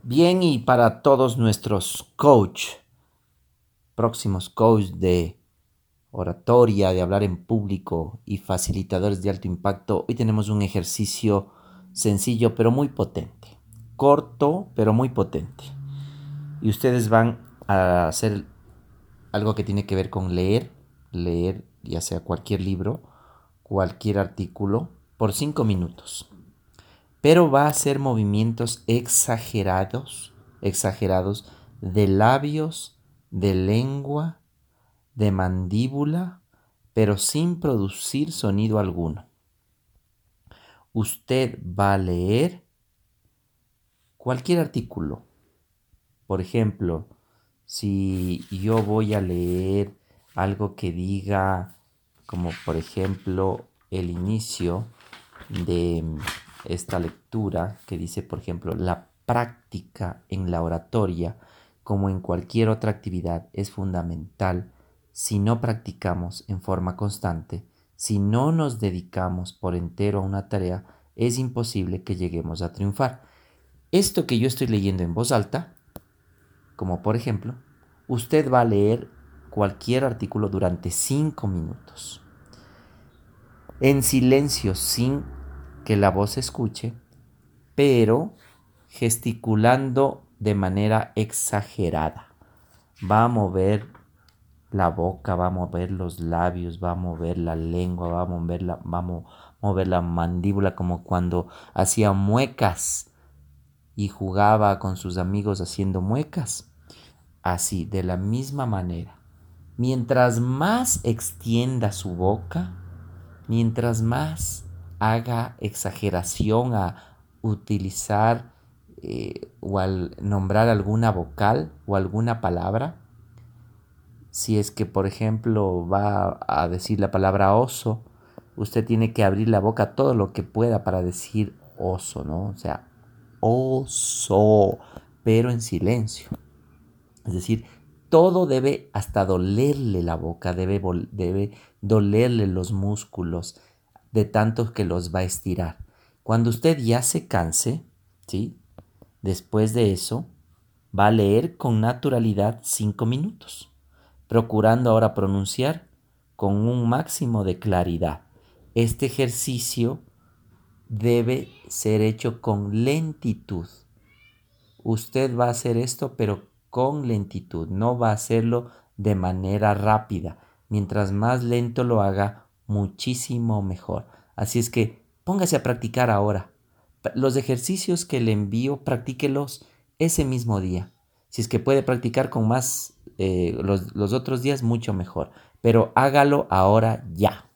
Bien, y para todos nuestros próximos coach de oratoria, de hablar en público y facilitadores de alto impacto, hoy tenemos un ejercicio sencillo pero muy potente, corto pero muy potente. Y ustedes van a hacer algo que tiene que ver con leer ya sea cualquier libro, cualquier artículo, por 5 minutos. Pero va a hacer movimientos exagerados de labios, de lengua, de mandíbula, pero sin producir sonido alguno. Usted va a leer cualquier artículo. Por ejemplo, si yo voy a leer algo que diga, como por ejemplo, el inicio de esta lectura que dice, por ejemplo, la práctica en la oratoria, como en cualquier otra actividad, es fundamental. Si no practicamos en forma constante, si no nos dedicamos por entero a una tarea, es imposible que lleguemos a triunfar. Esto que yo estoy leyendo en voz alta, como por ejemplo, usted va a leer cualquier artículo durante 5 minutos, en silencio, sin que la voz se escuche, pero gesticulando de manera exagerada. Va a mover la boca, va a mover los labios, va a mover la lengua, mover la mandíbula, como cuando hacía muecas y jugaba con sus amigos haciendo muecas. Así, de la misma manera. Mientras más extienda su boca, mientras más haga exageración a utilizar o al nombrar alguna vocal o alguna palabra, si es que por ejemplo va a decir la palabra oso, usted tiene que abrir la boca todo lo que pueda para decir oso, ¿no? O sea, oso, pero en silencio. Es decir, todo debe hasta dolerle la boca, debe dolerle los músculos de tanto que los va a estirar. Cuando usted ya se canse, ¿sí? Después de eso, va a leer con naturalidad 5 minutos, procurando ahora pronunciar con un máximo de claridad. Este ejercicio debe ser hecho con lentitud. Usted va a hacer esto, pero con lentitud, no va a hacerlo de manera rápida. Mientras más lento lo haga, muchísimo mejor. Así es que póngase a practicar ahora. Los ejercicios que le envío, practíquelos ese mismo día. Si es que puede practicar con más los otros días, mucho mejor. Pero hágalo ahora ya.